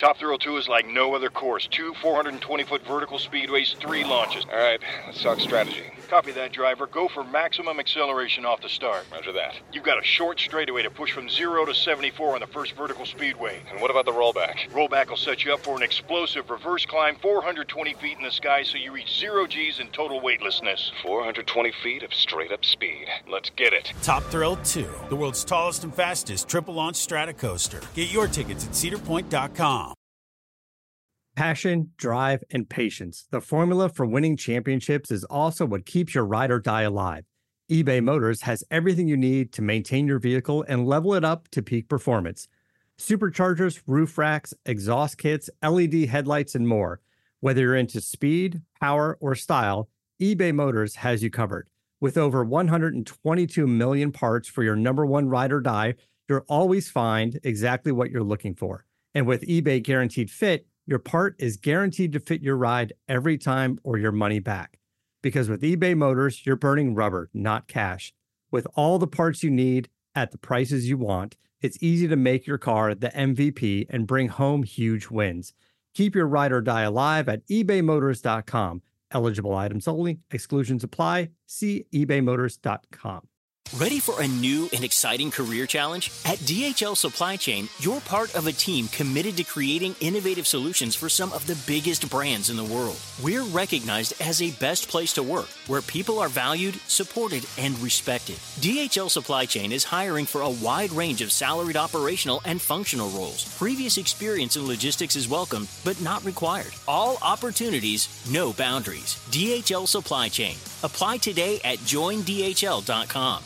Top Thrill 2 is like no other course. 2 420-foot vertical speedways, 3 launches. All right, let's talk strategy. Copy that, driver. Go for maximum acceleration off the start. Roger that. You've got a short straightaway to push from 0 to 74 on the first vertical speedway. And what about the rollback? Rollback will set you up for an explosive reverse climb 420 feet in the sky so you reach 0 G's in total weightlessness. 420 feet of straight-up speed. Let's get it. Top Thrill 2, the world's tallest and fastest triple-launch stratocoaster. Get your tickets at cedarpoint.com. Passion, drive, and patience. The formula for winning championships is also what keeps your ride or die alive. eBay Motors has everything you need to maintain your vehicle and level it up to peak performance. Superchargers, roof racks, exhaust kits, LED headlights, and more. Whether you're into speed, power, or style, eBay Motors has you covered. With over 122 million parts for your number one ride or die, you'll always find exactly what you're looking for. And with eBay Guaranteed Fit, your part is guaranteed to fit your ride every time or your money back. Because with eBay Motors, you're burning rubber, not cash. With all the parts you need at the prices you want, it's easy to make your car the MVP and bring home huge wins. Keep your ride or die alive at ebaymotors.com. Eligible items only. Exclusions apply. See ebaymotors.com. Ready for a new and exciting career challenge? At DHL Supply Chain, you're part of a team committed to creating innovative solutions for some of the biggest brands in the world. We're recognized as a best place to work, where people are valued, supported, and respected. DHL Supply Chain is hiring for a wide range of salaried operational and functional roles. Previous experience in logistics is welcome, but not required. All opportunities, no boundaries. DHL Supply Chain. Apply today at joindhl.com.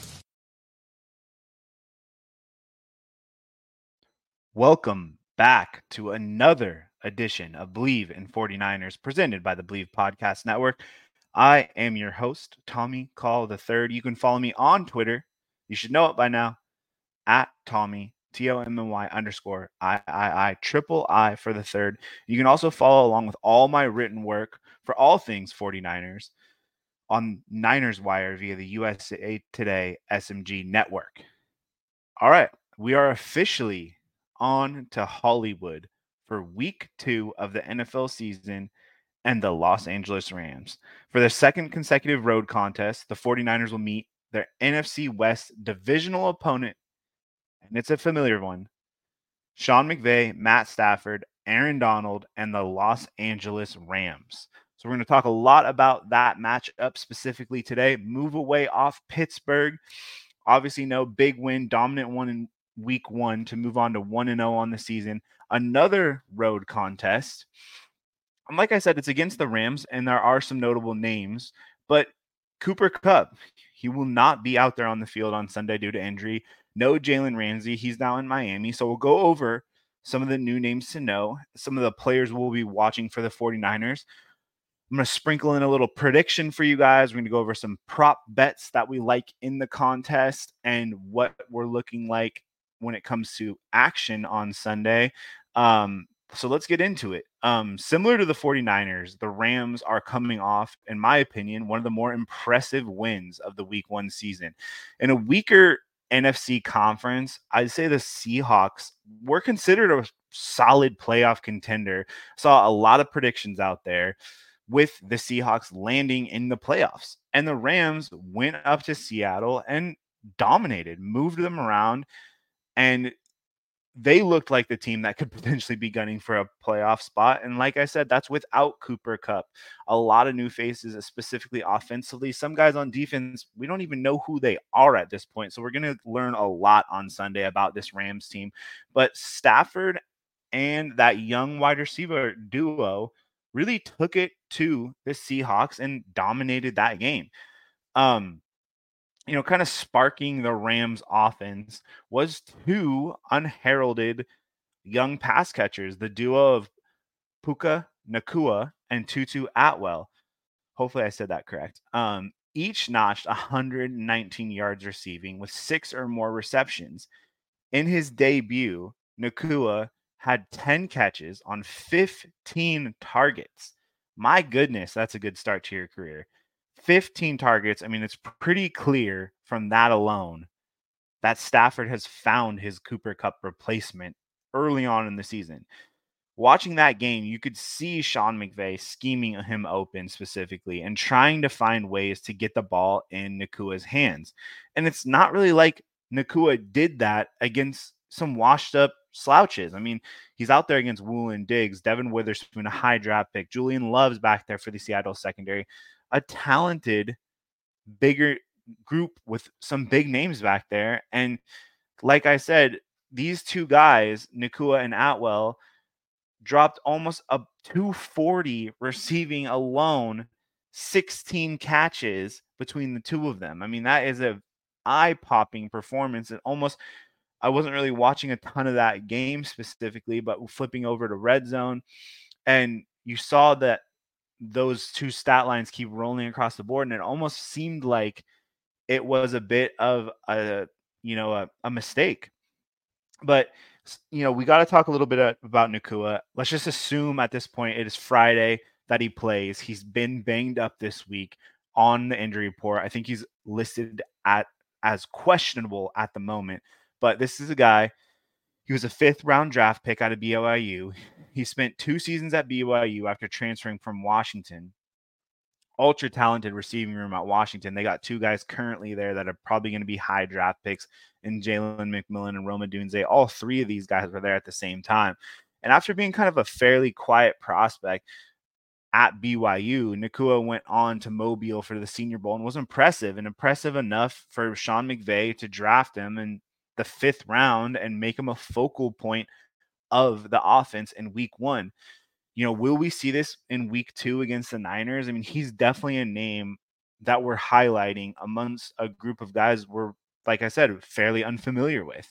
Welcome back to another edition of Believe in 49ers presented by the Believe Podcast Network. I am your host, Tommy Call III. You can follow me on Twitter. You should know it by now, at Tommy, TOMMY_III, triple I for the third. You can also follow along with all my written work for all things 49ers on Niners Wire via the USA Today SMG network. All right, we are officially on to Hollywood for week 2 of the NFL season and the Los Angeles Rams. For their second consecutive road contest, the 49ers will meet their NFC West divisional opponent, and it's a familiar one, Sean McVay, Matt Stafford, Aaron Donald, and the Los Angeles Rams. So we're going to talk a lot about that matchup specifically today. Move away off Pittsburgh. Obviously, no big win, dominant one in week 1 to move on to 1-0 on the season. Another road contest. And like I said, it's against the Rams, and there are some notable names. But Cooper Kupp, he will not be out there on the field on Sunday due to injury. No Jalen Ramsey. He's now in Miami. So we'll go over some of the new names to know, some of the players we'll be watching for the 49ers. I'm going to sprinkle in a little prediction for you guys. We're going to go over some prop bets that we like in the contest and what we're looking like when it comes to action on Sunday. So let's get into it. Similar to the 49ers, the Rams are coming off, in my opinion, one of the more impressive wins of the week 1 season. In a weaker NFC conference, I'd say the Seahawks were considered a solid playoff contender. Saw a lot of predictions out there with the Seahawks landing in the playoffs. And the Rams went up to Seattle and dominated, moved them around, and they looked like the team that could potentially be gunning for a playoff spot. And like I said, that's without Cooper Kupp. A lot of new faces, specifically offensively. Some guys on defense, we don't even know who they are at this point. So we're going to learn a lot on Sunday about this Rams team. But Stafford and that young wide receiver duo really took it to the Seahawks and dominated that game. Kind of sparking the Rams offense was 2 unheralded young pass catchers, the duo of Puka Nacua and Tutu Atwell. Hopefully I said that correct. Each notched 119 yards receiving with 6 or more receptions. In his debut, Nacua had 10 catches on 15 targets. My goodness, that's a good start to your career. 15 targets. I mean, it's pretty clear from that alone that Stafford has found his Cooper Kupp replacement early on in the season. watching that game, you could see Sean McVay scheming him open specifically and trying to find ways to get the ball in Nacua's hands. And it's not really like Nacua did that against some washed up slouches. I mean, he's out there against Woolen Diggs, Devin Witherspoon, a high draft pick, Julian Love's back there for the Seattle secondary, a talented, bigger group with some big names back there. And like I said, these two guys, Nacua and Atwell, dropped almost a 240 receiving alone, 16 catches between the two of them. I mean, that is a eye-popping performance. And almost, I wasn't really watching a ton of that game specifically, but flipping over to Red Zone, and you saw that those two stat lines keep rolling across the board, and it almost seemed like it was a bit of a mistake. But we got to talk a little bit about Nacua. Let's just assume at this point it is Friday that he plays. He's been banged up this week on the injury report. I think he's listed as questionable at the moment. But this is a guy, he was a 5th-round draft pick out of BYU. He spent 2 seasons at BYU after transferring from Washington. Ultra talented receiving room at Washington. They got 2 guys currently there that are probably going to be high draft picks in Jalen McMillan and Rome Odunze. All 3 of these guys were there at the same time. And after being kind of a fairly quiet prospect at BYU, Nacua went on to Mobile for the Senior Bowl and was impressive enough for Sean McVay to draft him in the 5th round and make him a focal point of the offense in week 1. Will we see this in week 2 against the Niners? I mean, he's definitely a name that we're highlighting amongst a group of guys we're, like I said, fairly unfamiliar with.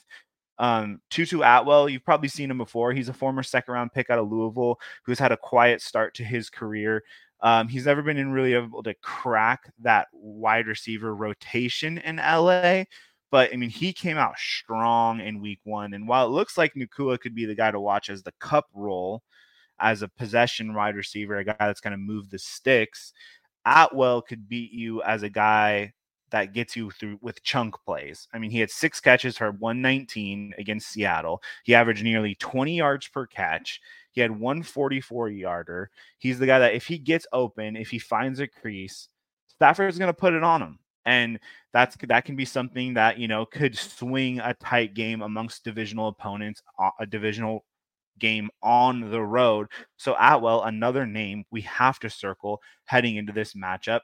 Tutu Atwell, you've probably seen him before. He's a former 2nd-round pick out of Louisville who's had a quiet start to his career. He's never been really able to crack that wide receiver rotation in LA. But, I mean, he came out strong in week 1. And while it looks like Nacua could be the guy to watch as the cup role, as a possession wide receiver, a guy that's going to move the sticks, Atwell could beat you as a guy that gets you through with chunk plays. I mean, he had 6 catches for 119 against Seattle. He averaged nearly 20 yards per catch. He had 144-yarder. He's the guy that if he gets open, if he finds a crease, Stafford's going to put it on him. And that can be something that, could swing a tight game amongst divisional opponents, a divisional game on the road. So Atwell, another name we have to circle heading into this matchup.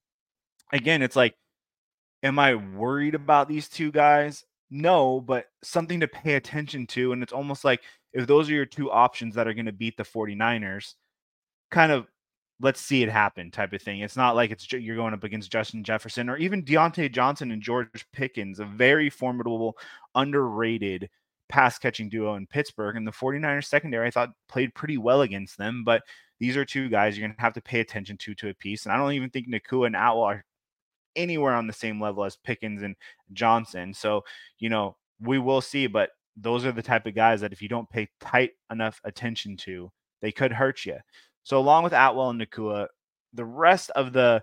Again, it's like, am I worried about these 2 guys? No, but something to pay attention to. And it's almost like if those are your 2 options that are going to beat the 49ers, kind of let's see it happen type of thing. It's not like you're going up against Justin Jefferson or even Deontay Johnson and George Pickens, a very formidable, underrated pass-catching duo in Pittsburgh. And the 49ers secondary, I thought, played pretty well against them. But these are 2 guys you're going to have to pay attention to a piece. And I don't even think Nacua and Atwell are anywhere on the same level as Pickens and Johnson. So, we will see. But those are the type of guys that if you don't pay tight enough attention to, they could hurt you. So along with Atwell and Nacua, the rest of the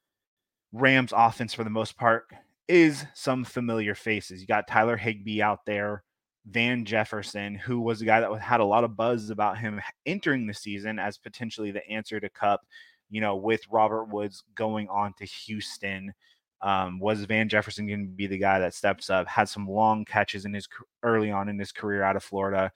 Rams offense for the most part is some familiar faces. You got Tyler Higbee out there, Van Jefferson, who was a guy that had a lot of buzz about him entering the season as potentially the answer to Kupp, with Robert Woods going on to Houston. Was Van Jefferson going to be the guy that steps up, had some long catches early on in his career out of Florida.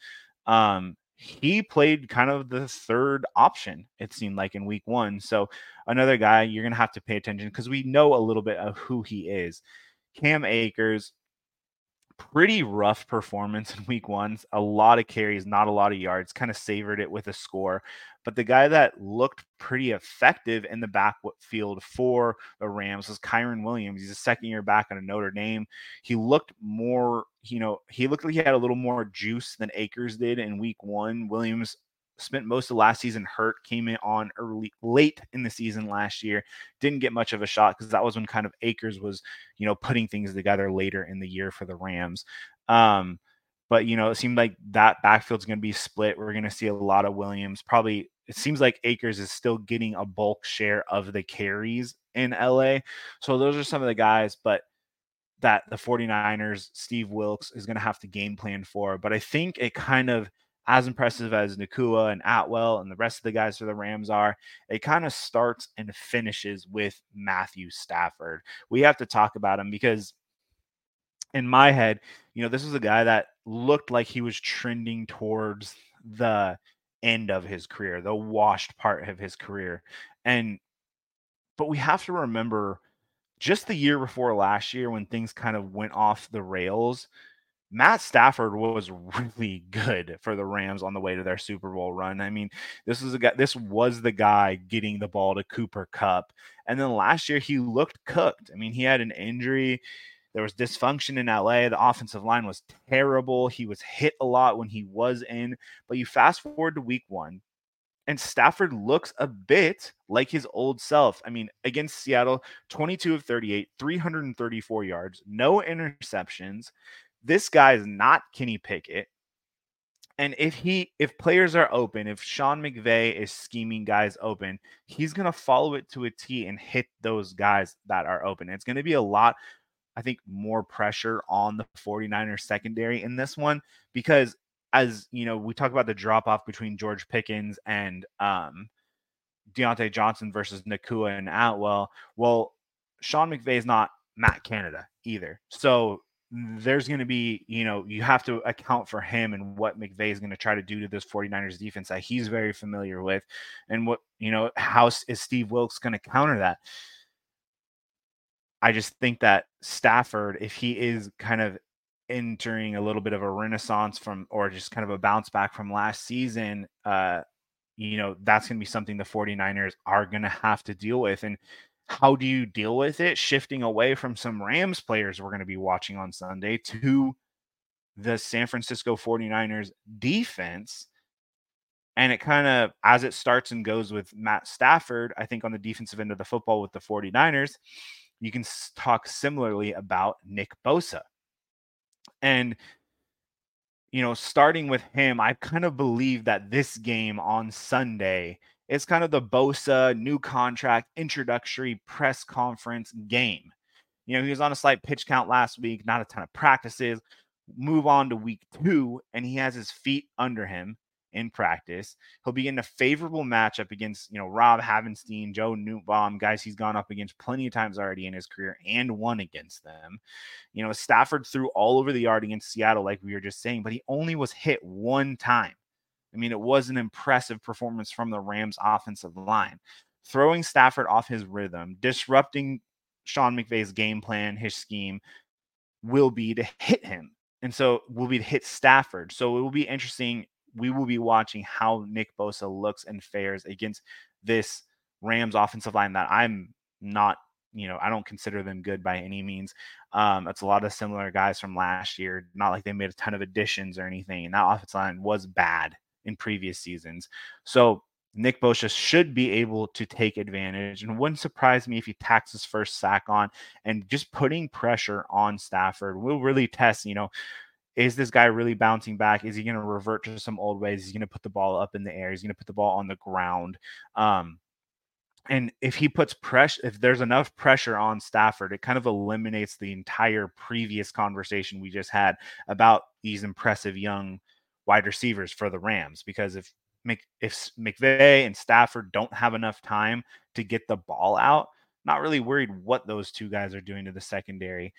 He played kind of the 3rd option, it seemed like, in week 1. So another guy you're going to have to pay attention because we know a little bit of who he is. Cam Akers, pretty rough performance in week 1. A lot of carries, not a lot of yards, kind of savored it with a score. But the guy that looked pretty effective in the backfield for the Rams was Kyren Williams. He's a 2nd-year back out of Notre Dame. He looked more, he looked like he had a little more juice than Akers did in week 1. Williams spent most of last season hurt, came in on late in the season last year, didn't get much of a shot because that was when kind of Akers was, putting things together later in the year for the Rams. But, it seemed like that backfield's going to be split. We're going to see a lot of Williams. Probably, it seems like Akers is still getting a bulk share of the carries in LA. So those are some of the guys, but that the 49ers, Steve Wilks, is going to have to game plan for. But I think it kind of as impressive as Nacua and Atwell and the rest of the guys for the Rams are, it kind of starts and finishes with Matthew Stafford. We have to talk about him because in my head, this was a guy that looked like he was trending towards the end of his career, the washed part of his career. But we have to remember just the year before last year when things kind of went off the rails, Matt Stafford was really good for the Rams on the way to their Super Bowl run. I mean, this was the guy getting the ball to Cooper Kupp. And then last year he looked cooked. I mean, he had an injury. There was dysfunction in LA. The offensive line was terrible. He was hit a lot when he was in. But you fast forward to week 1, and Stafford looks a bit like his old self. I mean, against Seattle, 22 of 38, 334 yards, no interceptions. This guy is not Kenny Pickett. And if players are open, if Sean McVay is scheming guys open, he's going to follow it to a T and hit those guys that are open. It's going to be a lot, I think, more pressure on the 49ers secondary in this one because, as you know, we talk about the drop off between George Pickens and Deontay Johnson versus Nacua and Atwell. Well, Sean McVay is not Matt Canada either. So there's going to be, you have to account for him and what McVay is going to try to do to this 49ers defense that he's very familiar with. And what, how is Steve Wilkes going to counter that? I just think that Stafford, if he is kind of entering a little bit of a renaissance or just kind of a bounce back from last season, that's going to be something the 49ers are going to have to deal with. And how do you deal with it? Shifting away from some Rams players we're going to be watching on Sunday to the San Francisco 49ers defense. And it kind of, as it starts and goes with Matt Stafford, I think on the defensive end of the football with the 49ers, you can talk similarly about Nick Bosa. And, starting with him, I kind of believe that this game on Sunday is kind of the Bosa new contract introductory press conference game. He was on a slight pitch count last week, not a ton of practices. Move on to week 2, and he has his feet under him in practice. He'll be in a favorable matchup against, Rob Havenstein, Joe Newtbaum, guys he's gone up against plenty of times already in his career and won against them. Stafford threw all over the yard against Seattle, like we were just saying, but he only was hit one time. I mean, it was an impressive performance from the Rams offensive line. Throwing Stafford off his rhythm, disrupting Sean McVay's game plan, his scheme, will be to hit him. And so will be to hit Stafford. So it will be interesting. We will be watching how Nick Bosa looks and fares against this Rams offensive line that I'm not, I don't consider them good by any means. It's a lot of similar guys from last year. Not like they made a ton of additions or anything. And that offensive line was bad in previous seasons. So Nick Bosa should be able to take advantage, and wouldn't surprise me if he tacks his first sack on, and just putting pressure on Stafford will really test, is this guy really bouncing back? Is he going to revert to some old ways? He's going to put the ball up in the air. He's going to put the ball on the ground. And if he puts pressure, if there's enough pressure on Stafford, it kind of eliminates the entire previous conversation we just had about these impressive young wide receivers for the Rams. Because if McVay and Stafford don't have enough time to get the ball out, not really worried what those two guys are doing to the secondary.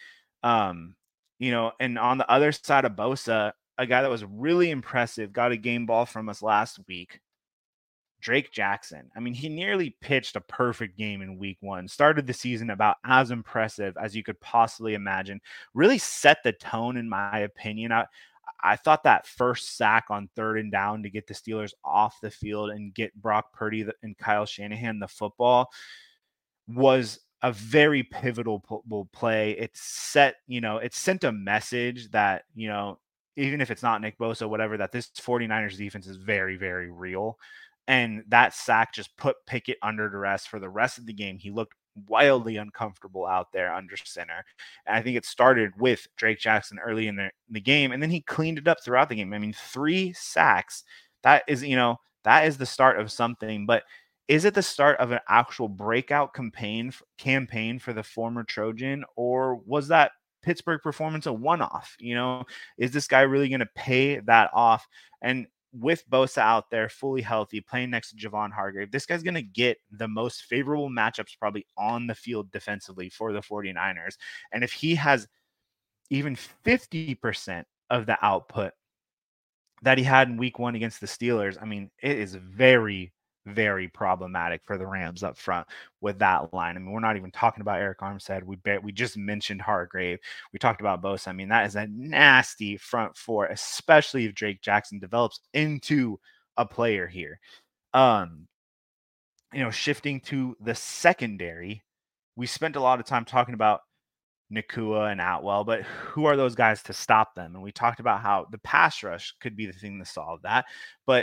And on the other side of Bosa, a guy that was really impressive, got a game ball from us last week, Drake Jackson. I mean, he nearly pitched a perfect game in week 1, started the season about as impressive as you could possibly imagine, really set the tone, in my opinion. I thought that first sack on 3rd and down to get the Steelers off the field and get Brock Purdy and Kyle Shanahan the football was a very pivotal play. It sent a message that, even if it's not Nick Bosa, whatever, that this 49ers defense is very, very real. And that sack just put Pickett under duress for the rest of the game. He looked wildly uncomfortable out there under center. And I think it started with Drake Jackson early in the game, and then he cleaned it up throughout the game. I mean, 3 sacks, that is the start of something. But is it the start of an actual breakout campaign for the former Trojan, or was that Pittsburgh performance a one-off? Is this guy really going to pay that off? And with Bosa out there, fully healthy, playing next to Javon Hargrave, this guy's going to get the most favorable matchups probably on the field defensively for the 49ers. And if he has even 50% of the output that he had in week 1 against the Steelers, I mean, it is very, very problematic for the Rams up front with that line. I mean, we're not even talking about Eric Armstead. We just mentioned Hargrave. We talked about Bosa. I mean, that is a nasty front four, especially if Drake Jackson develops into a player here. Shifting to the secondary, we spent a lot of time talking about Nacua and Atwell, but who are those guys to stop them? And we talked about how the pass rush could be the thing to solve that. But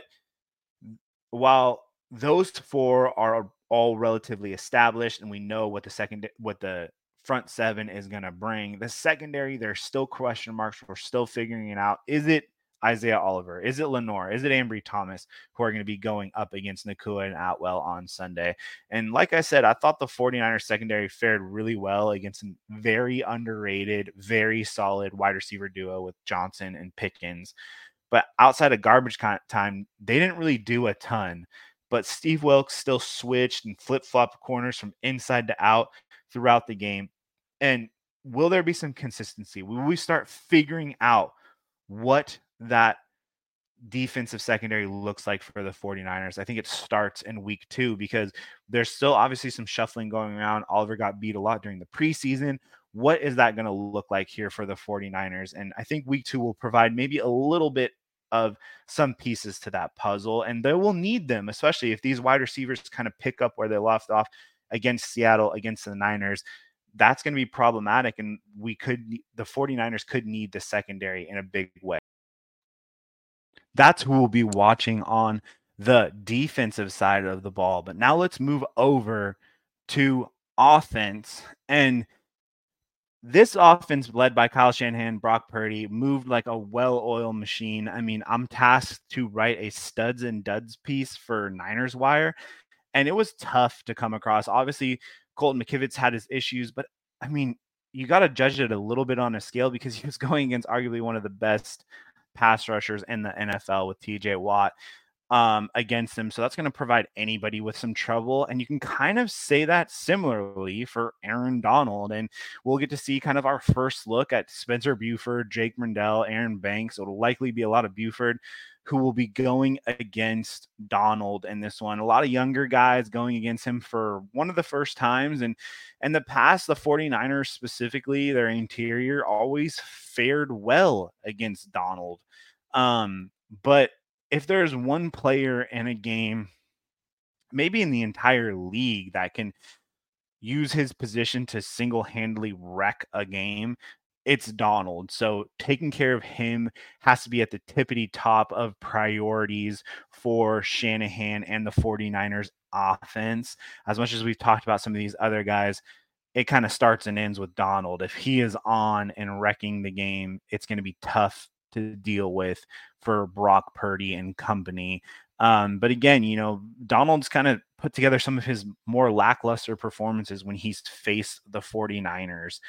while those 4 are all relatively established and we know what the front 7 is going to bring, the secondary, there's still question marks. We're still figuring it out. Is it Isaiah Oliver? Is it Lenore? Is it Ambry Thomas who are going to be going up against Nacua and Atwell on Sunday? And like I said, I thought the 49ers secondary fared really well against a very underrated, very solid wide receiver duo with Johnson and Pickens. But outside of garbage time, they didn't really do a ton. But Steve Wilks still switched and flip-flopped corners from inside to out throughout the game. And will there be some consistency? Will we start figuring out what that defensive secondary looks like for the 49ers? I think it starts in week 2 because there's still obviously some shuffling going around. Oliver got beat a lot during the preseason. What is that going to look like here for the 49ers? And I think week 2 will provide maybe a little bit of some pieces to that puzzle, and they will need them, especially if these wide receivers kind of pick up where they left off against Seattle, against the Niners. That's going to be problematic, and the 49ers could need the secondary in a big way. That's who we'll be watching on the defensive side of the ball. But now let's move over to offense. And this offense led by Kyle Shanahan, Brock Purdy, moved like a well-oiled machine. I mean, I'm tasked to write a studs and duds piece for Niners Wire, and it was tough to come across. Obviously, Colton McKivitz had his issues, but I mean, you got to judge it a little bit on a scale because he was going against arguably one of the best pass rushers in the NFL with TJ Watt against him. So that's going to provide anybody with some trouble. And you can kind of say that similarly for Aaron Donald. And we'll get to see kind of our first look at Spencer Buford, Jake Brendel, Aaron Banks. It'll likely be a lot of Buford who will be going against Donald in this one. A lot of younger guys going against him for one of the first times. And in the past, the 49ers specifically, their interior always fared well against Donald. But if there's one player in a game, maybe in the entire league, that can use his position to single-handedly wreck a game, it's Donald. So taking care of him has to be at the tippity top of priorities for Shanahan and the 49ers offense. As much as we've talked about some of these other guys, it kind of starts and ends with Donald. If he is on and wrecking the game, it's going to be tough to deal with for Brock Purdy and company. But again, Donald's kind of put together some of his more lackluster performances when he's faced the 49ers.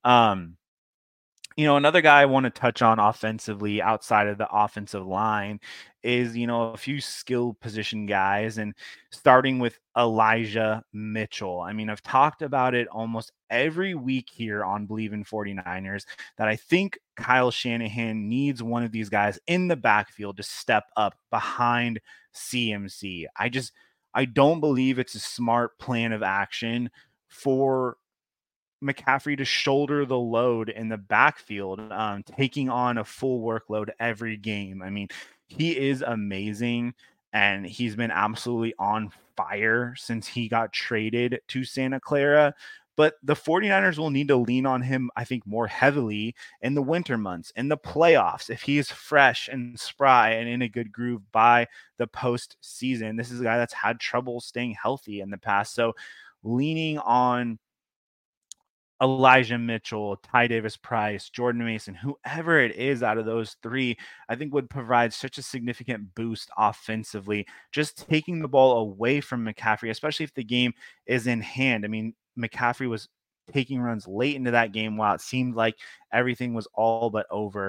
Another guy I want to touch on offensively outside of the offensive line is, a few skill position guys, and starting with Elijah Mitchell. I mean, I've talked about it almost every week here on Believe in 49ers that I think Kyle Shanahan needs one of these guys in the backfield to step up behind CMC. I don't believe it's a smart plan of action for McCaffrey to shoulder the load in the backfield, taking on a full workload every game. I mean, he is amazing, and he's been absolutely on fire since he got traded to Santa Clara. But the 49ers will need to lean on him, I think, more heavily in the winter months, in the playoffs, if he is fresh and spry and in a good groove by the postseason. This is a guy that's had trouble staying healthy in the past. So leaning on Elijah Mitchell, Ty Davis Price, Jordan Mason, whoever it is out of those three, I think would provide such a significant boost offensively, just taking the ball away from McCaffrey, especially if the game is in hand. I mean, McCaffrey was taking runs late into that game while it seemed like everything was all but over.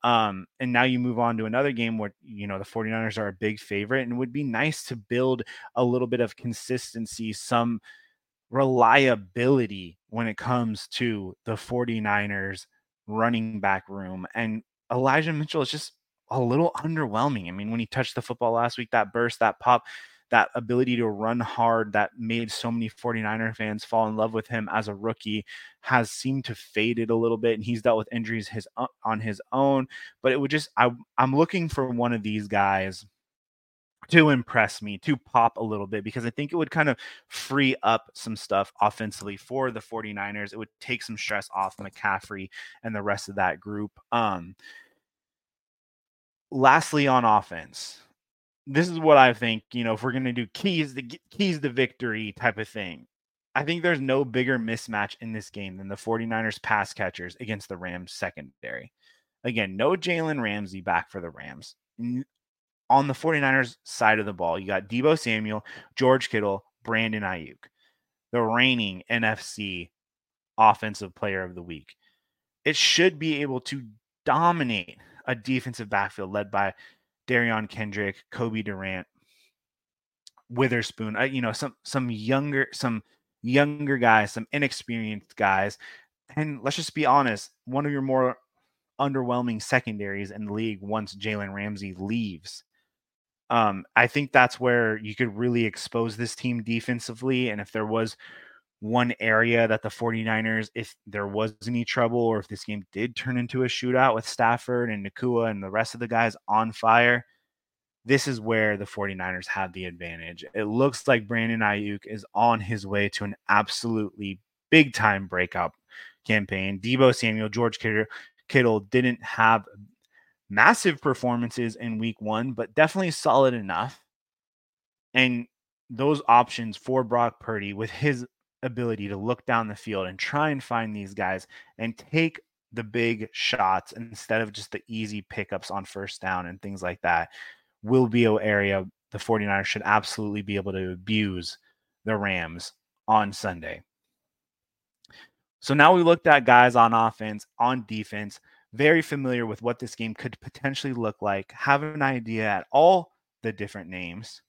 And now you move on to another game where, the 49ers are a big favorite, and it would be nice to build a little bit of consistency, some reliability when it comes to the 49ers running back room. And Elijah Mitchell is just a little underwhelming. I mean, when he touched the football last week, that burst, that pop, that ability to run hard that made so many 49er fans fall in love with him as a rookie has seemed to faded a little bit, and he's dealt with injuries on his own. But it would just, I'm looking for one of these guys to impress me, to pop a little bit, because I think it would kind of free up some stuff offensively for the 49ers. It would take some stress off McCaffrey and the rest of that group. Lastly, on offense, this is what I think, if we're going to do keys to victory type of thing, I think there's no bigger mismatch in this game than the 49ers pass catchers against the Rams secondary. Again, no Jalen Ramsey back for the Rams. On the 49ers side of the ball, you got Deebo Samuel, George Kittle, Brandon Ayuk, the reigning NFC Offensive Player of the Week. It should be able to dominate a defensive backfield led by Darion Kendrick, Kobe Durant, Witherspoon, some younger guys, some inexperienced guys. And let's just be honest, one of your more underwhelming secondaries in the league once Jalen Ramsey leaves. I think that's where you could really expose this team defensively. And if there was one area that the 49ers, if there was any trouble, or if this game did turn into a shootout with Stafford and Nacua and the rest of the guys on fire, this is where the 49ers have the advantage. It looks like Brandon Ayuk is on his way to an absolutely big-time breakout campaign. Deebo Samuel, George Kittle didn't have massive performances in week 1, but definitely solid enough. And those options for Brock Purdy, with his ability to look down the field and try and find these guys and take the big shots instead of just the easy pickups on first down and things like that, will be an area the 49ers should absolutely be able to abuse the Rams on Sunday. So now we looked at guys on offense, on defense, very familiar with what this game could potentially look like, have an idea at all the different names.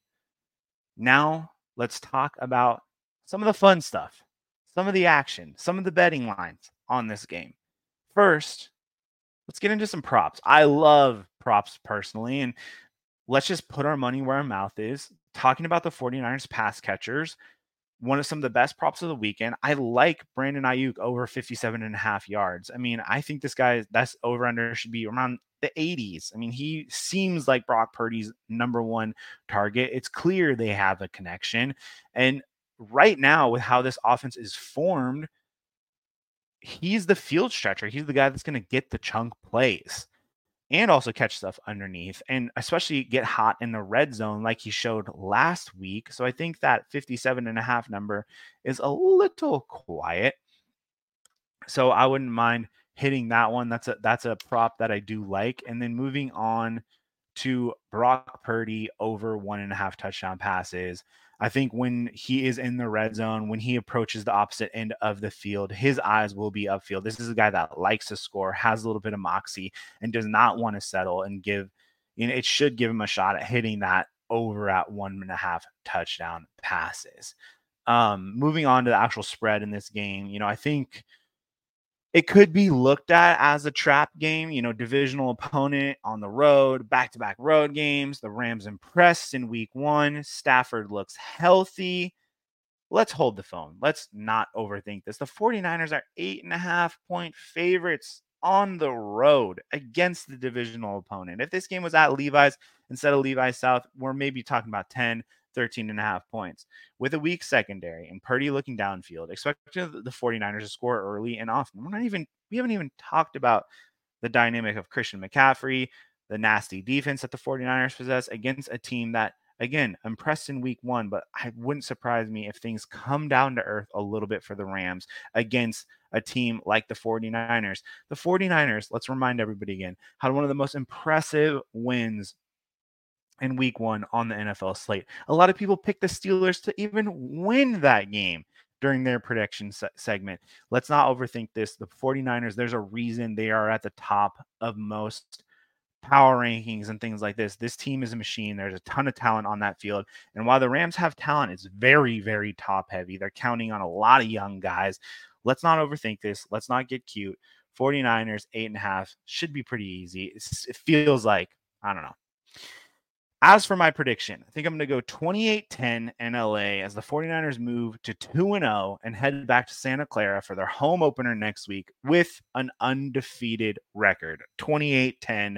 Now let's talk about some of the fun stuff, some of the action, some of the betting lines on this game. First, let's get into some props. I love props personally, and let's just put our money where our mouth is. Talking about the 49ers pass catchers, one of some of the best props of the weekend. I like Brandon Ayuk over 57.5 yards. I mean, I think this guy, that's over under should be around the 80s. I mean, he seems like Brock Purdy's number one target. It's clear they have a connection. And right now, with how this offense is formed, he's the field stretcher. He's the guy that's going to get the chunk plays and also catch stuff underneath, and especially get hot in the red zone like he showed last week. So I think that 57.5 number is a little quiet. So I wouldn't mind hitting that one. That's a prop that I do like. And then moving on to Brock Purdy over 1.5 touchdown passes. I think when he is in the red zone, when he approaches the opposite end of the field, his eyes will be upfield. This is a guy that likes to score, has a little bit of moxie, and does not want to settle and it should give him a shot at hitting that over at 1.5 touchdown passes. Moving on to the actual spread in this game, I think it could be looked at as a trap game, divisional opponent on the road, back-to-back road games. The Rams impressed in week 1. Stafford looks healthy. Let's hold the phone. Let's not overthink this. The 49ers are 8.5-point favorites on the road against the divisional opponent. If this game was at Levi's instead of Levi's South, we're maybe talking about 13.5 points. With a weak secondary and Purdy looking downfield, expecting the 49ers to score early and often. We haven't even talked about the dynamic of Christian McCaffrey, the nasty defense that the 49ers possess against a team that, again, impressed in week 1, but it wouldn't surprise me if things come down to earth a little bit for the Rams against a team like the 49ers. The 49ers, let's remind everybody again, had one of the most impressive wins in week 1 on the NFL slate. A lot of people picked the Steelers to even win that game. during their prediction segment. Let's not overthink this. The 49ers, there's a reason they are at the top of most power rankings and things like this. This team is a machine. There's a ton of talent on that field. And while the Rams have talent, it's very, very top heavy. They're counting on a lot of young guys. Let's not overthink this. Let's not get cute. 49ers, 8.5 should be pretty easy. It feels like, I don't know. As for my prediction, I think I'm going to go 28-10 in LA as the 49ers move to 2-0 and head back to Santa Clara for their home opener next week with an undefeated record. 28-10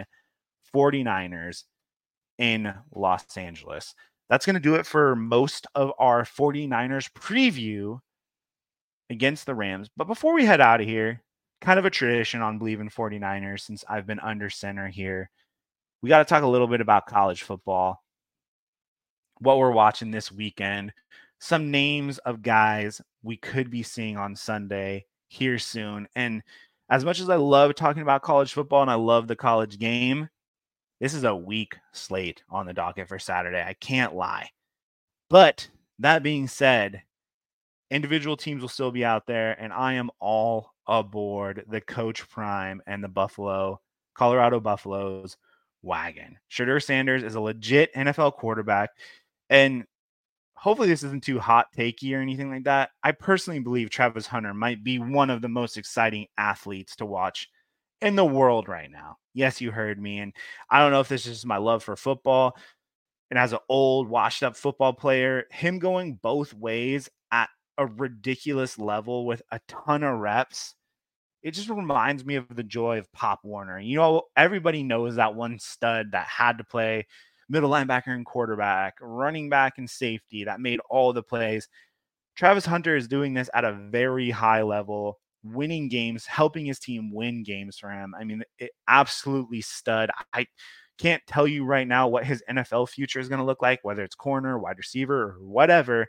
49ers in Los Angeles. That's going to do it for most of our 49ers preview against the Rams. But before we head out of here, kind of a tradition on Believe in 49ers since I've been under center here. We got to talk a little bit about college football, what we're watching this weekend, some names of guys we could be seeing on Sunday here soon. And as much as I love talking about college football and I love the college game, this is a weak slate on the docket for Saturday. I can't lie. But that being said, individual teams will still be out there, and I am all aboard the Coach Prime and the Colorado Buffaloes wagon. Shedeur Sanders is a legit NFL quarterback, and hopefully this isn't too hot takey or anything like that. I personally believe Travis Hunter might be one of the most exciting athletes to watch in the world right now. Yes, you heard me, and I don't know if this is just my love for football, and as an old, washed-up football player, him going both ways at a ridiculous level with a ton of reps, it just reminds me of the joy of Pop Warner. You know, everybody knows that one stud that had to play middle linebacker and quarterback, running back and safety that made all the plays. Travis Hunter is doing this at a very high level, winning games, helping his team win games for him. I mean, it absolutely stud. I can't tell you right now what his NFL future is going to look like, whether it's corner, wide receiver, or whatever.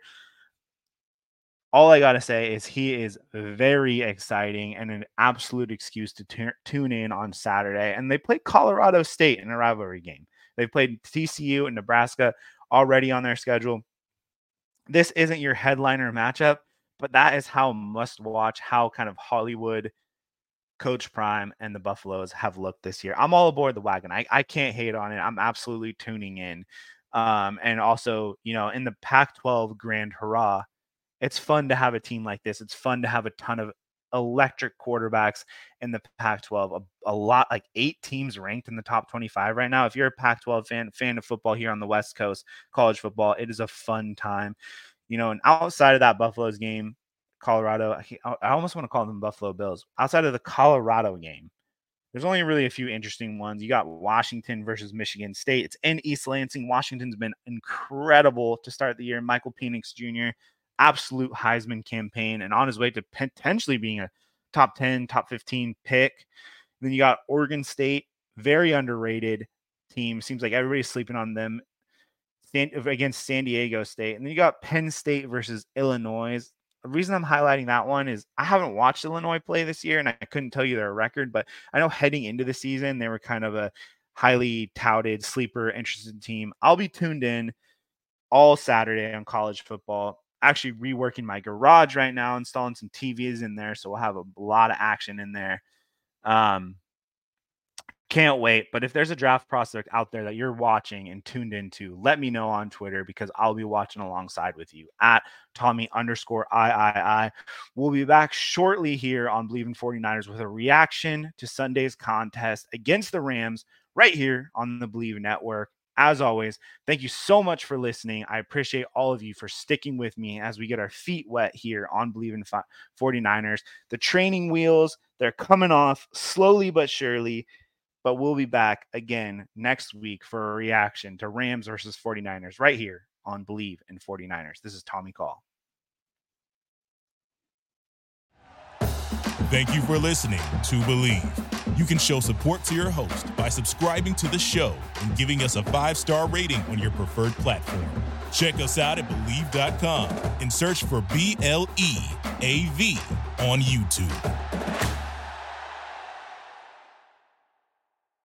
All I got to say is he is very exciting and an absolute excuse to tune in on Saturday. And they play Colorado State in a rivalry game. They've played TCU and Nebraska already on their schedule. This isn't your headliner matchup, but that is how must-watch, how kind of Hollywood Coach Prime and the Buffaloes have looked this year. I'm all aboard the wagon. I can't hate on it. I'm absolutely tuning in. And also, you know, in the Pac-12 grand hurrah, it's fun to have a team like this. It's fun to have a ton of electric quarterbacks in the Pac-12. A lot, like 8 teams ranked in the top 25 right now. If you're a Pac-12 fan of football here on the West Coast, college football, it is a fun time. You know, and outside of that Buffaloes game, Colorado, I almost want to call them Buffalo Bills. Outside of the Colorado game, there's only really a few interesting ones. You got Washington versus Michigan State. It's in East Lansing. Washington's been incredible to start the year. Michael Penix Jr., absolute Heisman campaign and on his way to potentially being a top 10, top 15 pick. Then you got Oregon State, very underrated team. Seems like everybody's sleeping on them against San Diego State. And then you got Penn State versus Illinois. The reason I'm highlighting that one is I haven't watched Illinois play this year, and I couldn't tell you their record, but I know heading into the season, they were kind of a highly touted, sleeper, interested team. I'll be tuned in all Saturday on college football. Actually reworking my garage right now, installing some TVs in there, so we'll have a lot of action in there. Can't wait. But if there's a draft prospect out there that you're watching and tuned into, let me know on Twitter because I'll be watching alongside with you at Tommy_III. We'll be back shortly here on Believe in 49ers with a reaction to Sunday's contest against the Rams right here on the Believe Network. As always, thank you so much for listening. I appreciate all of you for sticking with me as we get our feet wet here on Believe in 49ers. The training wheels, they're coming off slowly but surely, but we'll be back again next week for a reaction to Rams versus 49ers right here on Believe in 49ers. This is Tommy Call. Thank you for listening to Believe. You can show support to your host by subscribing to the show and giving us a 5-star rating on your preferred platform. Check us out at Believe.com and search for BLEAV on YouTube.